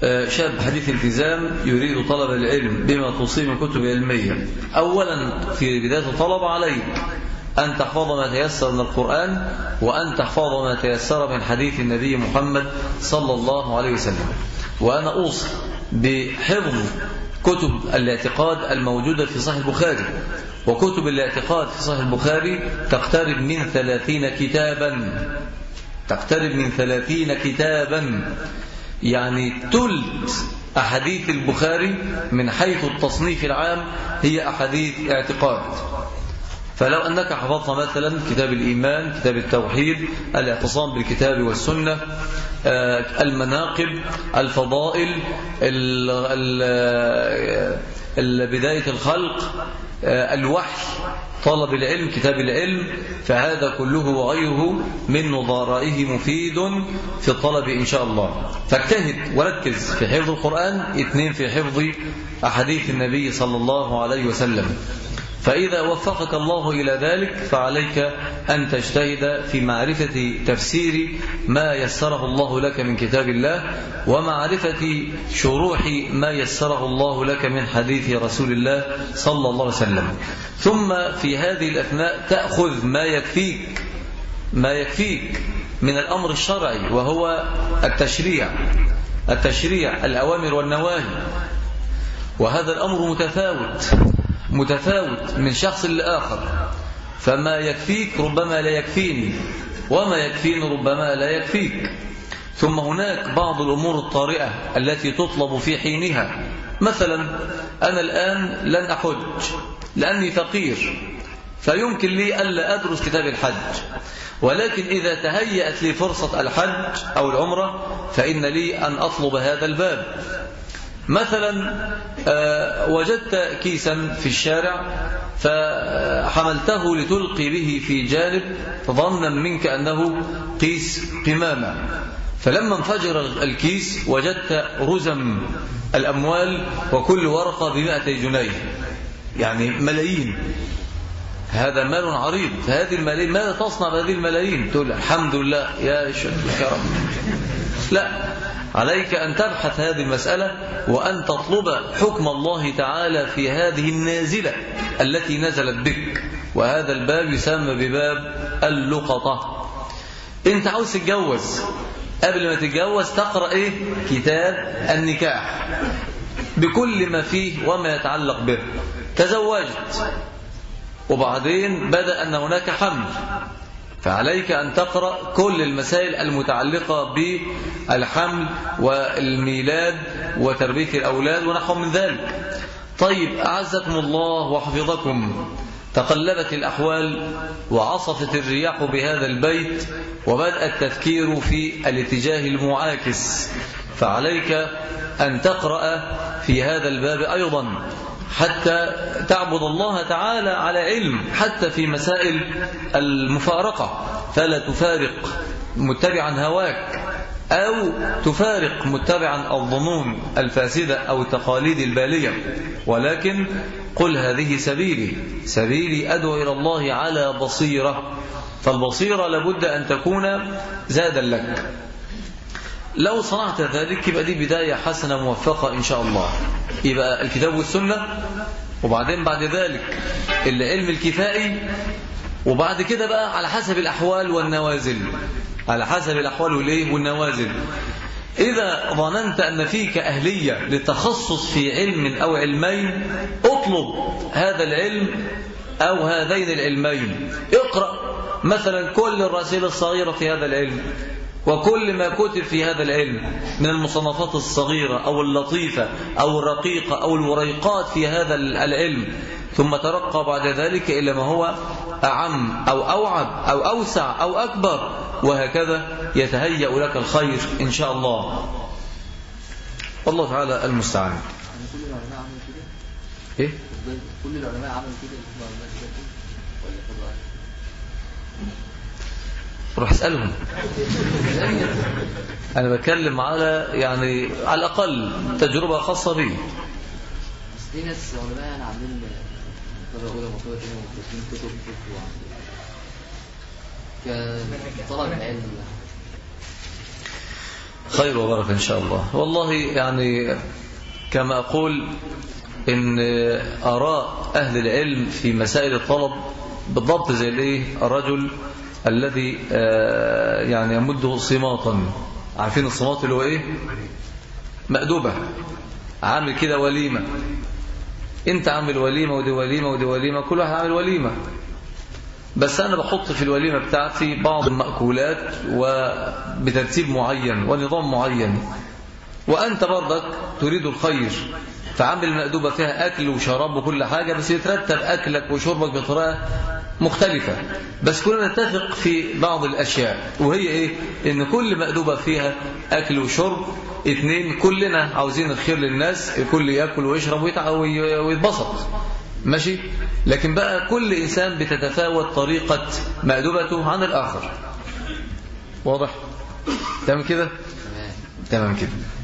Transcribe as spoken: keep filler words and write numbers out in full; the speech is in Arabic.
شاب حديث التزام يريد طلب العلم بما توصيه من كتب علمية. أولا في بداية الطلب عليك أن تحفظ ما تيسر من القرآن، وأن تحفظ ما تيسر من حديث النبي محمد صلى الله عليه وسلم. وأنا أوصي بحفظ كتب الاعتقاد الموجودة في صحيح البخاري، وكتب الاعتقاد في صحيح البخاري تقترب من ثلاثين كتابا تقترب من ثلاثين كتابا يعني تلت أحاديث البخاري من حيث التصنيف العام هي أحاديث اعتقاد. فلو أنك حفظت مثلا كتاب الإيمان، كتاب التوحيد، الاعتصام بالكتاب والسنة، المناقب، الفضائل، بداية الخلق، الوحي، طلب العلم، كتاب العلم، فهذا كله وغيره من نظرائه مفيد في الطلب إن شاء الله. فاجتهد وركز في حفظ القرآن، اثنين في حفظ أحاديث النبي صلى الله عليه وسلم. فإذا وفقك الله إلى ذلك فعليك أن تجتهد في معرفة تفسير ما يسره الله لك من كتاب الله، ومعرفة شروح ما يسره الله لك من حديث رسول الله صلى الله عليه وسلم. ثم في هذه الأثناء تأخذ ما يكفيك ما يكفيك من الأمر الشرعي، وهو التشريع التشريع الأوامر والنواهي. وهذا الأمر متفاوت متفاوت من شخص لآخر، فما يكفيك ربما لا يكفيني، وما يكفيني ربما لا يكفيك. ثم هناك بعض الأمور الطارئة التي تطلب في حينها. مثلا أنا الآن لن أحج لأني فقير، فيمكن لي ألا أدرس كتاب الحج، ولكن إذا تهيأت لي فرصة الحج أو العمرة فإن لي أن أطلب هذا الباب. مثلا وجدت كيسا في الشارع فحملته لتلقي به في جانب ظنا منك أنه قيس قمامة، فلما انفجر الكيس وجدت رزم الأموال وكل ورقة بمائتي جنيه، يعني ملايين. هذا مال عريض. هذه الملايين ماذا تصنع بهذه الملايين؟ تقول الحمد لله يا شكرا. لا، عليك أن تبحث هذه المسألة وأن تطلب حكم الله تعالى في هذه النازلة التي نزلت بك. وهذا الباب يسمى بباب اللقطة. انت عاوز تتجوز، قبل ما تتجوز تقرأ ايه؟ كتاب النكاح بكل ما فيه وما يتعلق به. تزوجت وبعدين بدأ أن هناك حمل، فعليك أن تقرأ كل المسائل المتعلقة بالحمل والميلاد وتربية الأولاد ونحو من ذلك. طيب أعزكم الله وحفظكم، تقلبت الأحوال وعصفت الرياح بهذا البيت وبدأ التفكير في الاتجاه المعاكس، فعليك أن تقرأ في هذا الباب أيضا حتى تعبد الله تعالى على علم، حتى في مسائل المفارقة، فلا تفارق متبعا هواك أو تفارق متبعا الظنون الفاسدة أو التقاليد البالية، ولكن قل هذه سبيلي سبيلي أدعو إلى الله على بصيرة. فالبصيرة لابد أن تكون زادا لك. لو صنعت ذلك يبقى دي بداية حسنة موفقة إن شاء الله. يبقى الكتاب والسنة، وبعدين بعد ذلك العلم الكفائي، وبعد كده بقى على حسب الأحوال والنوازل على حسب الأحوال والنوازل. إذا ظننت أن فيك أهلية للتخصص في علم أو علمين اطلب هذا العلم أو هذين العلمين. اقرأ مثلا كل الرسائل الصغيرة في هذا العلم وكل ما كتب في هذا العلم من المصنفات الصغيرة أو اللطيفة أو الرقيقة أو الوريقات في هذا العلم، ثم ترقى بعد ذلك إلى ما هو أعم أو أوعب أو أوسع أو أكبر، وهكذا يتهيأ لك الخير إن شاء الله. والله تعالى المستعان. كل العلماء عملوا كده؟ إيه؟ كل العلماء عملوا كده ولا كل واحد؟ روح اسألهم. أنا بتكلم على يعني على الأقل تجربة خاصة بي. بس في ناس علماء يعني عاملين مرتبة أولى ومرتبة ثانية ومكتبين كتب كطلب العلم. خير وبركة إن شاء الله. والله يعني كما أقول إن آراء أهل العلم في مسائل الطلب بالضبط زي الايه الرجل الذي يعني يمده صماطا. عارفين الصماط اللي هو ايه؟ مأدوبة. عامل كده وليمة، انت عامل وليمة ودي وليمة ودي وليمة، كل واحد عامل وليمة، بس أنا بحط في الوليمة بتاعتي بعض المأكولات وبترتيب معين ونظام معين، وأنت برضك تريد الخير، فعامل المأدوبة فيها أكل وشراب وكل حاجة، بس يترتب أكلك وشربك بطريقة مختلفة، بس كلنا نتفق في بعض الأشياء، وهي إيه؟ إن كل مأدوبة فيها أكل وشرب. اثنين، كلنا عاوزين الخير للناس، الكل يأكل ويشرب ويتبسط، ماشي؟ لكن بقى كل إنسان بتتفاوت طريقة مأدوبته عن الآخر. واضح؟ تمام كده؟ تمام كده.